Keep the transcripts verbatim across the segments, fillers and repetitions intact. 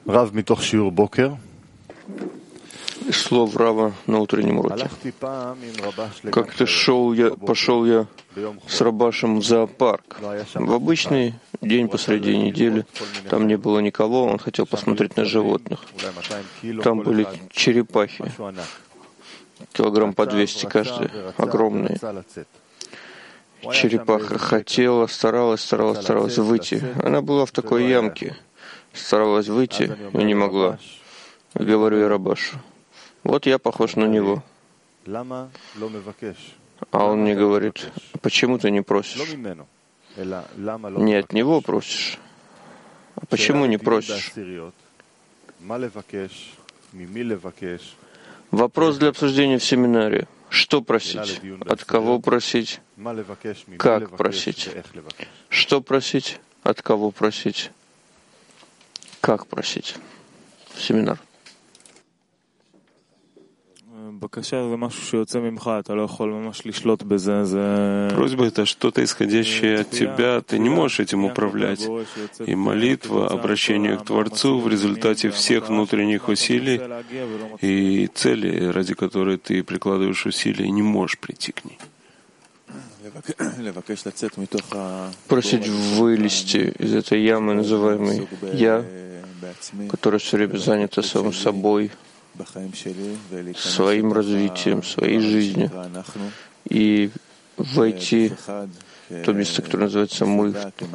Слов Рава на утреннем уроке. Как-то шел я, пошел я с Рабашем в зоопарк. В обычный день посреди недели. Там не было никого, он хотел посмотреть на животных. Там были черепахи. Килограмм по двести каждая. Огромные. Черепаха хотела, старалась, старалась, старалась выйти. Она была в такой ямке. Старалась выйти, но не могла. Говорю я Рабашу: вот я похож на него. А он мне говорит: почему ты не просишь? Не от него просишь. А почему не просишь? Вопрос для обсуждения в семинаре. Что просить? От кого просить? Как просить? Что просить? От кого просить? Как просить? Семинар. Просьба — это что-то исходящее от тебя, ты не можешь этим управлять. И молитва, обращение к Творцу в результате всех внутренних усилий и цели, ради которой ты прикладываешь усилия, не можешь прийти к ней. Просить вылезти из этой ямы, называемой «я», которая все время занята самим собой, своим развитием, своей жизнью, и войти в то место, которое называется «мы»,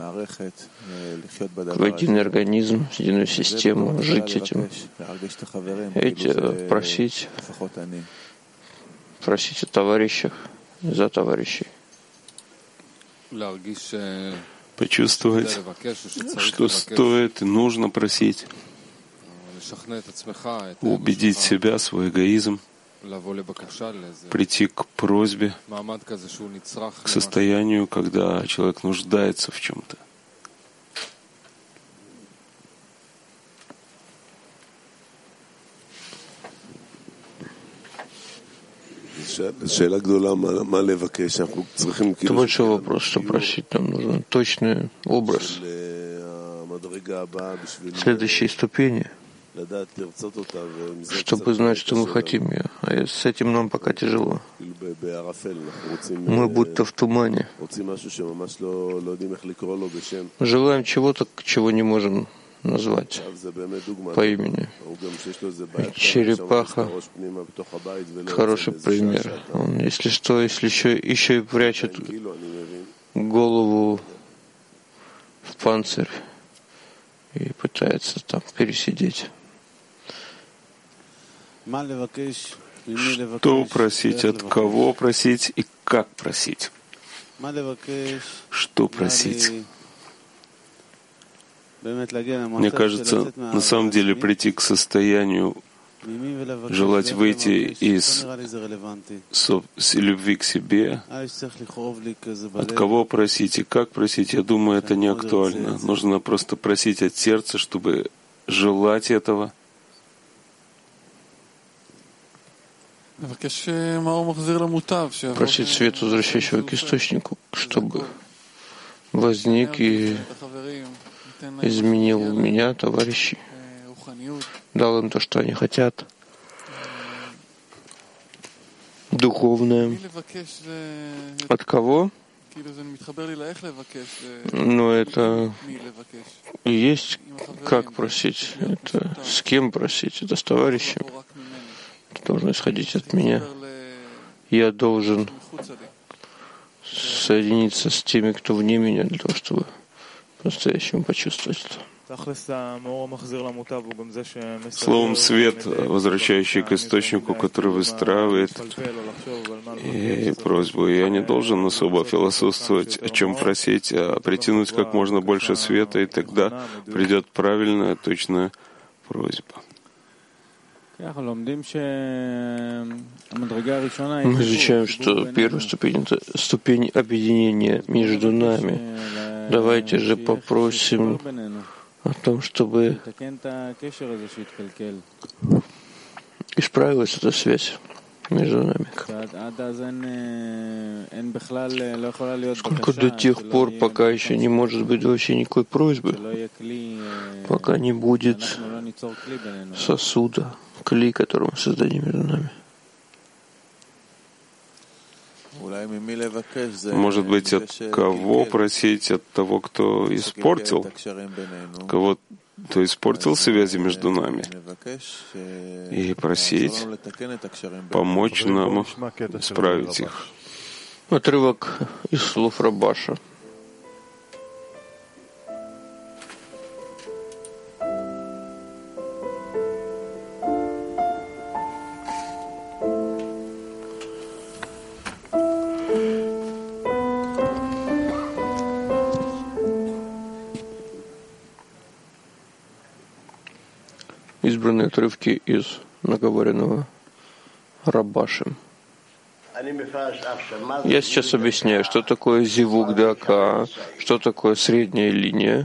в единый организм, в единую систему, жить этим, эти, просить, просить о товарищах, за товарищей. Почувствовать, что стоит и нужно просить, убедить себя, свой эгоизм, прийти к просьбе, к состоянию, когда человек нуждается в чем-то. Это большой вопрос, что просить. Нам нужен точный образ следующей ступени, чтобы знать, что мы хотим ее. А с этим нам пока тяжело. Мы будто в тумане. Желаем чего-то, чего не можем назвать по имени. Черепаха — хороший пример. Он, если что, если еще, еще и прячет голову в панцирь и пытается там пересидеть. Что просить, от кого просить и как просить? Что просить? Мне кажется, на самом деле прийти к состоянию, желать выйти из любви к себе, от кого просить и как просить, я думаю, это не актуально. Нужно просто просить от сердца, чтобы желать этого. Просить свет, возвращающего к источнику, чтобы возник и изменил меня, товарищей, дал им то, что они хотят, духовное. От кого? Ну, это и есть как просить, это с кем просить, это с товарищем. Это должно исходить от меня. Я должен соединиться с теми, кто вне меня, для того, чтобы по-настоящему почувствовать это. Словом, свет, возвращающий к источнику, который выстраивает и просьбу. Я не должен особо философствовать, о чем просить, а притянуть как можно больше света, и тогда придет правильная, точная просьба. Мы изучаем, что первая ступень — это ступень объединения между нами. Давайте же попросим о том, чтобы исправилась эта связь между нами. Только до тех пор, пока еще не может быть вообще никакой просьбы, пока не будет сосуда, клей, который мы создадим между нами. Может быть, от кого просить? От того, кто испортил, кого кто испортил связи между нами, и просить помочь нам исправить их. Отрывок из слов Рабаша. Избранные отрывки из наговоренного Рабашем. Я сейчас объясняю, что такое зивук дака, что такое средняя линия.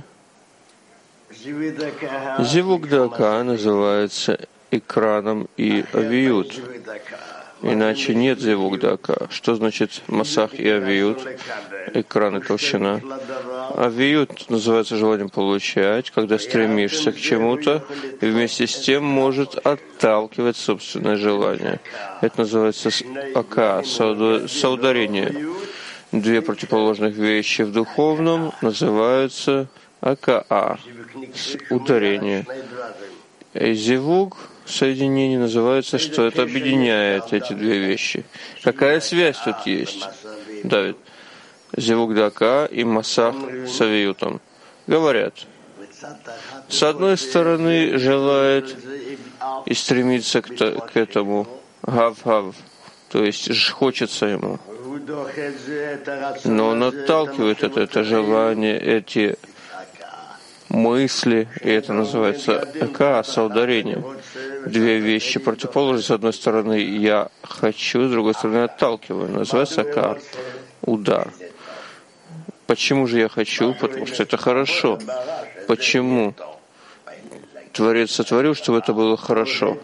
Зивук дака называется экраном и авиют. Иначе нет зивук дака. Что значит масах и авиют? Экран и толщина. Авиют называется желанием получать, когда стремишься к чему-то, и вместе с тем может отталкивать собственное желание. Это называется ака, соударение. Две противоположных вещи в духовном называются акаа, ударение. И зивук, соединение, называется, что это объединяет эти две вещи. Какая связь тут есть, Давид? Зивук дака и масах с авиютом. Говорят, с одной стороны желает и стремится к, к этому гав-гав, то есть хочется ему. Но он отталкивает это, это желание, эти мысли, и это называется ака, соударение. Две вещи противоположные. С одной стороны я хочу, с другой стороны отталкиваю. Называется ака, удар. Почему же я хочу? Потому что это хорошо. Почему? Творец сотворил, чтобы это было хорошо.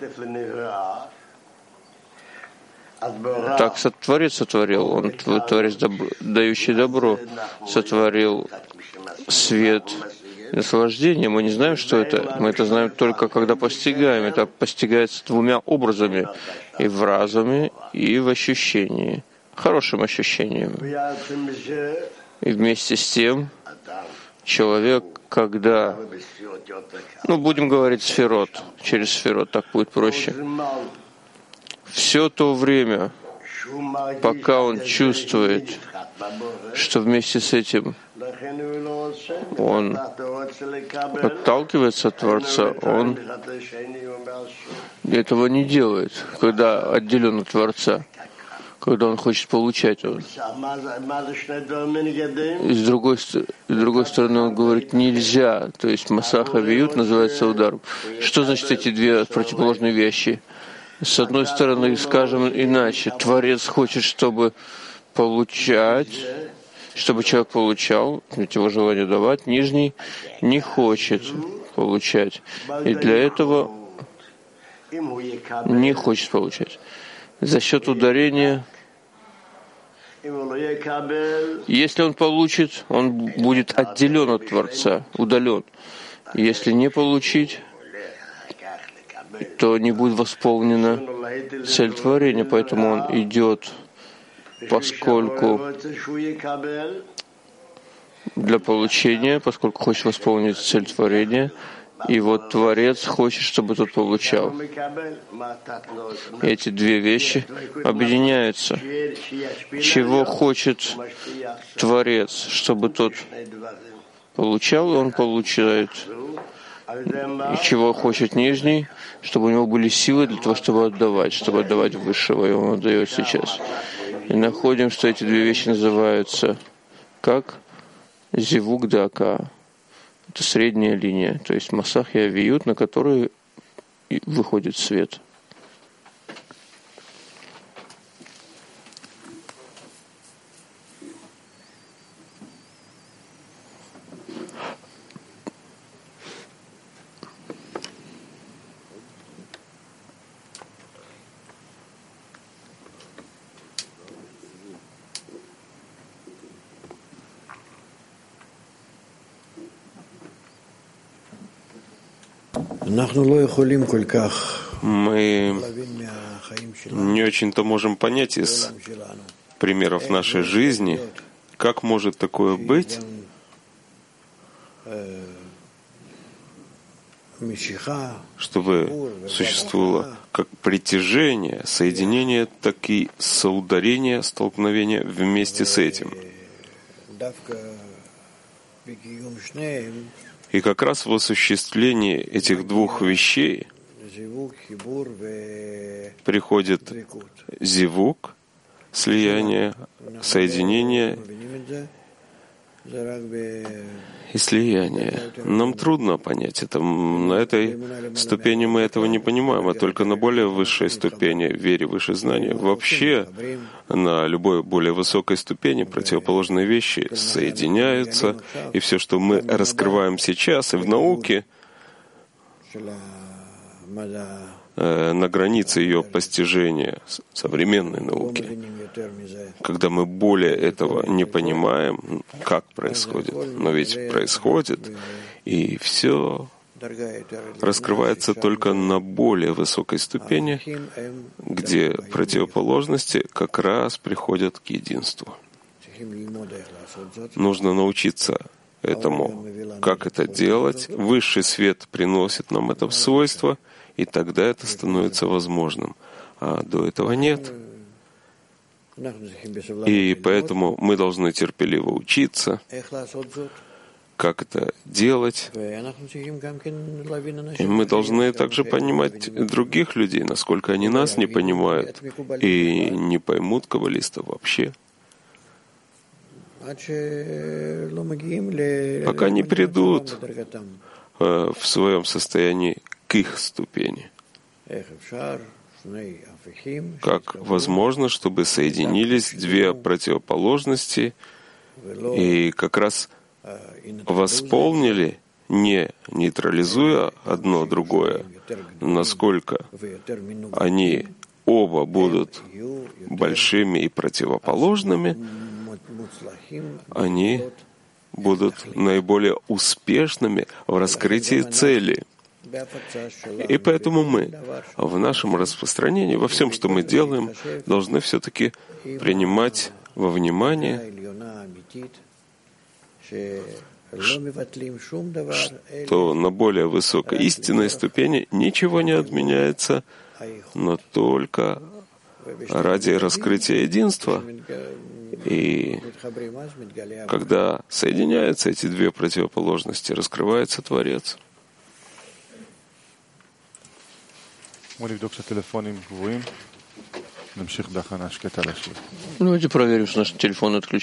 Так Творец сотворил. Он, Творец, добро, дающий добро, сотворил свет, наслаждение. Мы не знаем, что это. Мы это знаем только, когда постигаем. Это постигается двумя образами. И в разуме, и в ощущении. Хорошим ощущением. И вместе с тем человек, когда, ну, будем говорить сферот, через сферот, так будет проще, все то время, пока он чувствует, что вместе с этим он отталкивается от Творца, он этого не делает, когда отделен от Творца, когда он хочет получать его. И с другой, с другой стороны, он говорит, нельзя. То есть масах авиют называется удар. Что значит эти две противоположные вещи? С одной стороны, скажем иначе, Творец хочет, чтобы получать, чтобы человек получал, ведь его желание давать, нижний не хочет получать. И для этого не хочет получать. За счет ударения, если он получит, он будет отделен от Творца, удален. Если не получить, то не будет восполнена цель творения, поэтому он идет, поскольку для получения, поскольку хочет восполнить цель творения, и вот Творец хочет, чтобы тот получал. Эти две вещи объединяются. Чего хочет Творец, чтобы тот получал, и он получает. И чего хочет Нижний, чтобы у него были силы для того, чтобы отдавать, чтобы отдавать высшего, и он отдает сейчас. И находим, что эти две вещи называются как зивук дака. Это средняя линия, то есть масах и авиют, на которые выходит свет. Мы не очень-то можем понять из примеров нашей жизни, как может такое быть, чтобы существовало как притяжение, соединение, так и соударение, столкновение вместе с этим. И как раз в осуществлении этих двух вещей приходит зивук, слияние, соединение и слияние. Нам трудно понять это. На этой ступени мы этого не понимаем, а только на более высшей ступени, вере, выше знания. Вообще, на любой более высокой ступени противоположные вещи соединяются, и все, что мы раскрываем сейчас и в науке, на границе ее постижения современной науки, когда мы более этого не понимаем, как происходит, но ведь происходит, и все раскрывается только на более высокой ступени, где противоположности как раз приходят к единству. Нужно научиться этому, как это делать. Высший свет приносит нам это свойство, и тогда это становится возможным. А до этого нет. И поэтому мы должны терпеливо учиться, как это делать. И мы должны также понимать других людей, насколько они нас не понимают и не поймут каббалистов вообще. Пока не придут э, в своем состоянии к их ступени. Как возможно, чтобы соединились две противоположности и как раз восполнили, не нейтрализуя одно другое, насколько они оба будут большими и противоположными, они будут наиболее успешными в раскрытии цели. И поэтому мы в нашем распространении, во всем, что мы делаем, должны все-таки принимать во внимание, что на более высокой истинной ступени ничего не отменяется, но только ради раскрытия единства. И когда соединяются эти две противоположности, раскрывается Творец. Давайте проверим, что наши телефоны отключены.